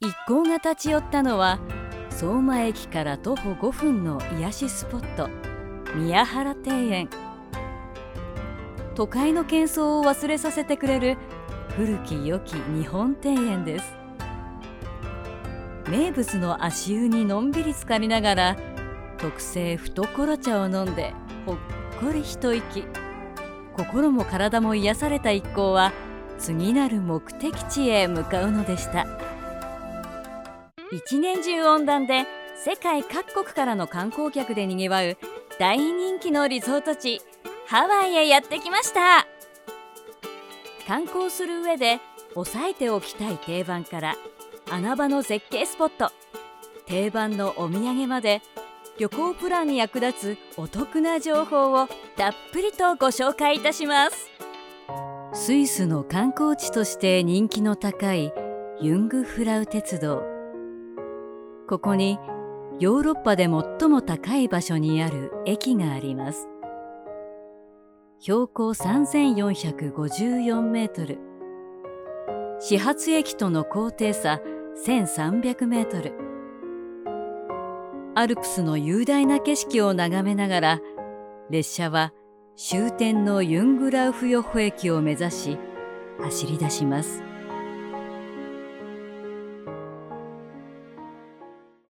一行が立ち寄ったのは相馬駅から徒歩5分の癒しスポット、宮原庭園。都会の喧騒を忘れさせてくれる古き良き日本庭園です。名物の足湯にのんびり浸かりながら特製懐茶を飲んでほっこり一息。心も体も癒された一行は次なる目的地へ向かうのでした。一年中温暖で世界各国からの観光客でにぎわう大人気のリゾート地、ハワイへやってきました。観光する上で押さえておきたい定番から穴場の絶景スポット、定番のお土産まで、旅行プランに役立つお得な情報をたっぷりとご紹介いたします。スイスの観光地として人気の高いユングフラウ鉄道。ここにヨーロッパで最も高い場所にある駅があります。標高3454メートル、始発駅との高低差1300メートル。アルプスの雄大な景色を眺めながら列車は終点のユングラウフヨッホ駅を目指し走り出します。